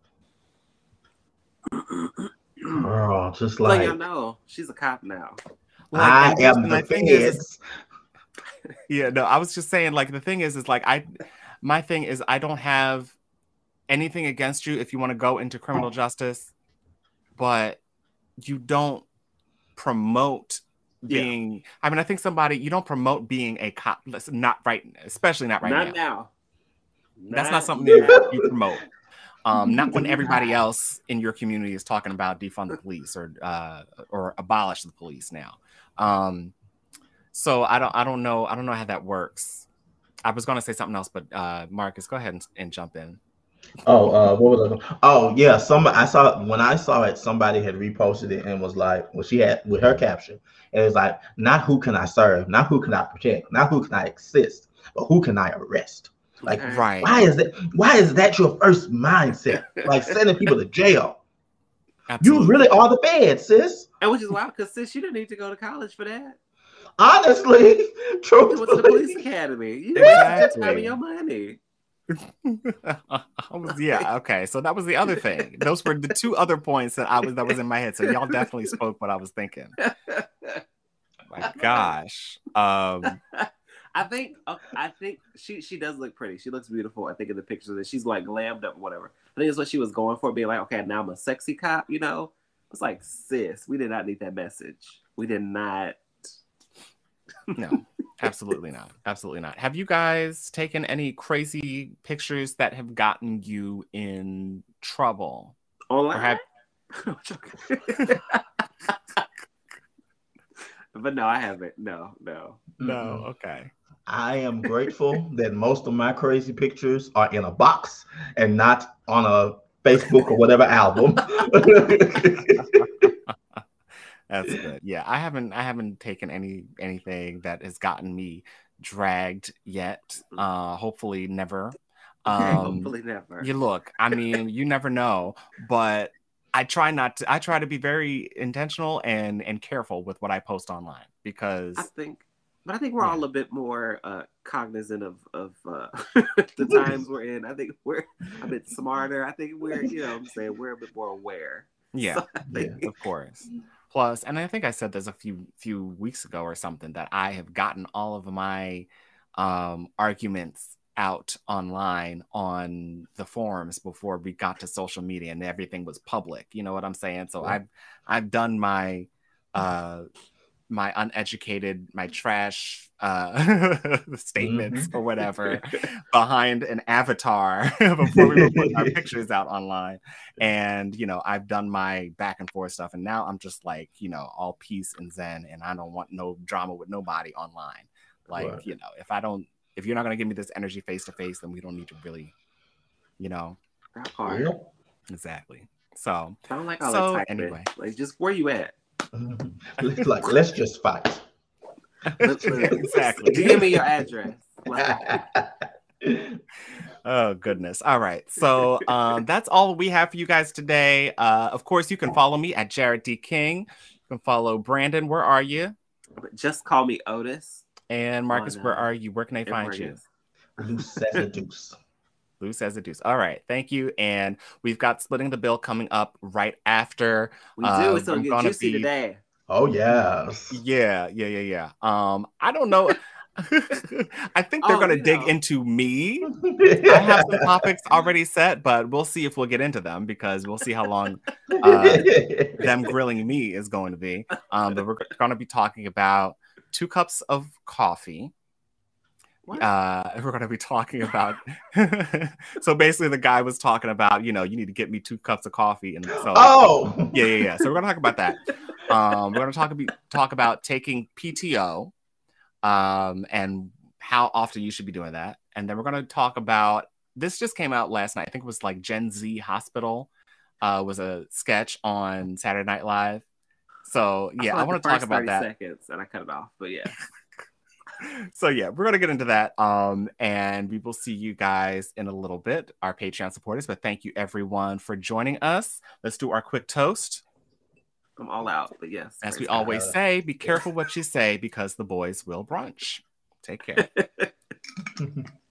Girl, just like y'all know, she's a cop now. Like, I am the feds. Yeah, no, I was just saying, like, the thing is like, my thing is I don't have anything against you if you want to go into criminal justice, but you don't promote being, I mean, I think you don't promote being a cop, not right, especially not right now. Not now. That's not something that you promote. Not when everybody else in your community is talking about defund the police or abolish the police now. So I don't know how that works. I was going to say something else, but Marcus, go ahead and jump in. What was it? Oh yeah, when I saw it, somebody had reposted it and was like, well, she had with her caption, it was like, not who can I serve, not who can I protect, not who can I assist, but who can I arrest? Like, right. Why is that your first mindset? Like sending people to jail. Absolutely. You really are the feds, sis. And which is wild, because sis, you didn't need to go to college for that. Honestly, truthfully. You went to the police academy. You didn't spend your money. Yeah, okay. So that was the other thing. Those were the 2 other points that was in my head. So y'all definitely spoke what I was thinking. My gosh. I think she does look pretty. She looks beautiful. I think in the pictures that she's like glammed up or whatever. I think that's what she was going for, being like, okay, now I'm a sexy cop, you know? It's like, sis, we did not need that message. We did not. No, absolutely not. Absolutely not. Have you guys taken any crazy pictures that have gotten you in trouble? Online? But no, I haven't. No. Okay. I am grateful that most of my crazy pictures are in a box and not on a Facebook or whatever album. That's good. Yeah, I haven't taken anything that has gotten me dragged yet. Hopefully never. Hopefully never. You look, I mean, you never know, but I try to be very intentional and careful with what I post online, because I think we're all a bit more cognizant of the times we're in. I think we're a bit smarter. I think we're, you know what I'm saying, we're a bit more aware. Yeah, so of course. Plus, and I think I said this a few weeks ago or something, that I have gotten all of my arguments out online on the forums before we got to social media and everything was public. You know what I'm saying? So I've done my my uneducated, my trash statements or whatever behind an avatar before we were putting our pictures out online. And, you know, I've done my back and forth stuff. And now I'm just like, you know, all peace and zen. And I don't want no drama with nobody online. Like, you know, if you're not going to give me this energy face to face, then we don't need to really, you know. That part. Exactly. So, I don't like all that type anyway. Like, just where you at? Like, let's just fight. Exactly. Give me your address. Oh, goodness. All right. So that's all we have for you guys today. Of course, you can follow me at Jared D. King. You can follow Brandon. Where are you? Just call me Otis. And Marcus, where are you? Where can I find you? Loose as a deuce. Loose as a deuce. All right. Thank you. And we've got Splitting the Bill coming up right after. We do. It's going to get juicy today. Oh, yes. Yeah. I don't know. I think they're going to dig into me. I have some topics already set, but we'll see if we'll get into them because we'll see how long them grilling me is going to be. But we're going to be talking about 2 cups of coffee. We're going to be talking about. So basically, the guy was talking about, you know, you need to get me 2 cups of coffee, and so yeah. So we're going to talk about that. We're going to talk about taking PTO, and how often you should be doing that, and then we're going to talk about. This just came out last night. I think it was like Gen Z Hospital was a sketch on Saturday Night Live. So yeah, I want to talk about that. Seconds, and I cut it off, but yeah. So yeah, we're gonna get into that. And we will see you guys in a little bit, our Patreon supporters. But thank you everyone for joining us. Let's do our quick toast. I'm all out, but yes. As we always say, be careful what you say because the boys will brunch. Take care.